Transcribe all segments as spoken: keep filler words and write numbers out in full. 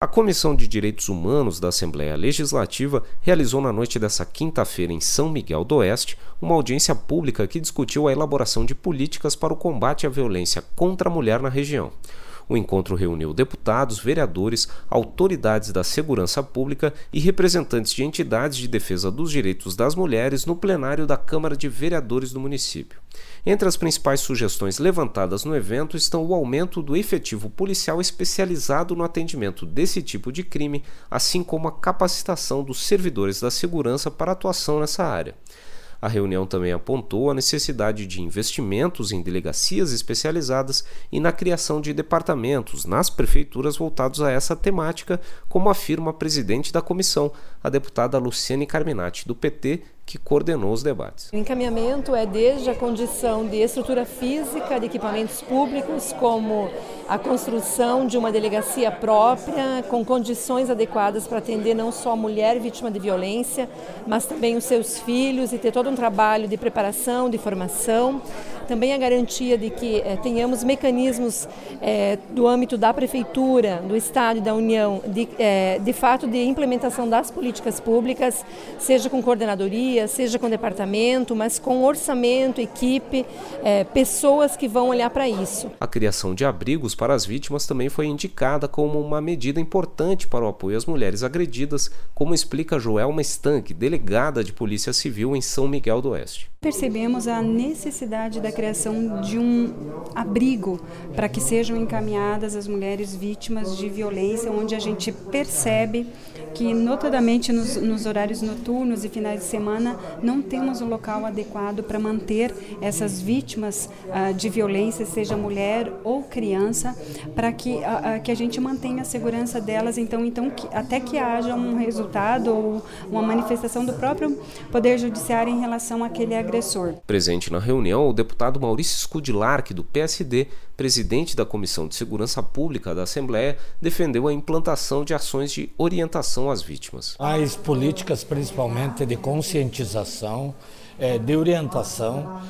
Comissão de Direitos Humanos da Assembleia Legislativa realizou na noite desta quinta-feira em São Miguel do Oeste uma audiência pública que discutiu a elaboração de políticas para o combate à violência contra a mulher na região. O encontro reuniu deputados, vereadores, autoridades da segurança pública e representantes de entidades de defesa dos direitos das mulheres no plenário da Câmara de Vereadores do município. Entre as principais sugestões levantadas no evento estão o aumento do efetivo policial especializado no atendimento desse tipo de crime, assim como a capacitação dos servidores da segurança para atuação nessa área. A reunião também apontou a necessidade de investimentos em delegacias especializadas e na criação de departamentos nas prefeituras voltados a essa temática, como afirma a presidente da comissão, a deputada Luciane Carminati, do P T, que coordenou os debates. O encaminhamento é desde a condição de estrutura física de equipamentos públicos, como a construção de uma delegacia própria, com condições adequadas para atender não só a mulher vítima de violência, mas também os seus filhos, e ter todo um trabalho de preparação, de formação. Também a garantia de que eh, tenhamos mecanismos eh, do âmbito da Prefeitura, do Estado e da União, de, eh, de fato de implementação das políticas públicas, seja com coordenadoria, seja com departamento, mas com orçamento, equipe, eh, pessoas que vão olhar para isso. A criação de abrigos para as vítimas também foi indicada como uma medida importante para o apoio às mulheres agredidas, como explica Joelma Stank, delegada de Polícia Civil em São Miguel do Oeste. Percebemos a necessidade da criação de um abrigo para que sejam encaminhadas as mulheres vítimas de violência, onde a gente percebe que, notadamente nos, nos horários noturnos e finais de semana, não temos um local adequado para manter essas vítimas uh, de violência, seja mulher ou criança, para que, uh, uh, que a gente mantenha a segurança delas, então, então que, até que haja um resultado ou uma manifestação do próprio Poder Judiciário em relação àquele agressor. Presente na reunião, o deputado Maurício Skudilark, do P S D, presidente da Comissão de Segurança Pública da Assembleia, defendeu a implantação de ações de orientação às vítimas. As políticas, principalmente de conscientização, de orientação,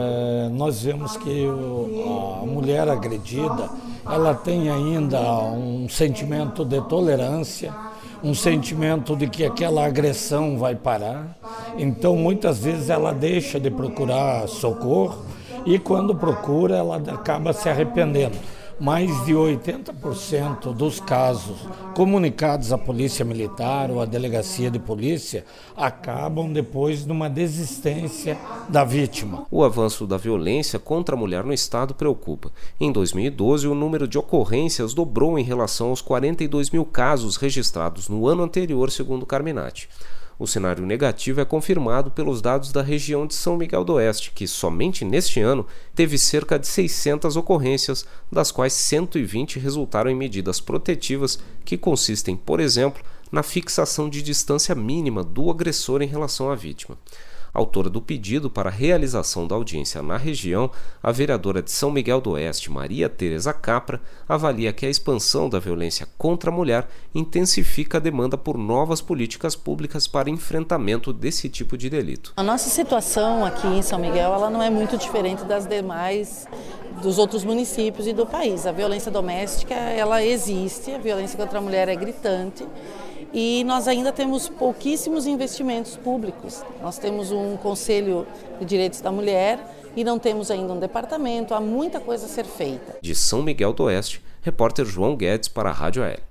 nós vemos que a mulher agredida, ela tem ainda um sentimento de tolerância, um sentimento de que aquela agressão vai parar. Então, muitas vezes ela deixa de procurar socorro e quando procura, ela acaba se arrependendo. Mais de oitenta por cento dos casos comunicados à Polícia Militar ou à Delegacia de Polícia acabam depois numa desistência da vítima. O avanço da violência contra a mulher no estado preocupa. Em dois mil e doze, o número de ocorrências dobrou em relação aos quarenta e dois mil casos registrados no ano anterior, segundo Carminati. O cenário negativo é confirmado pelos dados da região de São Miguel do Oeste, que somente neste ano teve cerca de seiscentas ocorrências, das quais cento e vinte resultaram em medidas protetivas que consistem, por exemplo, na fixação de distância mínima do agressor em relação à vítima. Autora do pedido para a realização da audiência na região, a vereadora de São Miguel do Oeste, Maria Tereza Capra, avalia que a expansão da violência contra a mulher intensifica a demanda por novas políticas públicas para enfrentamento desse tipo de delito. A nossa situação aqui em São Miguel, ela não é muito diferente das demais, dos outros municípios e do país. A violência doméstica, ela existe, a violência contra a mulher é gritante. E nós ainda temos pouquíssimos investimentos públicos. Nós temos um Conselho de Direitos da Mulher e não temos ainda um departamento, há muita coisa a ser feita. De São Miguel do Oeste, repórter João Guedes para a Rádio A L.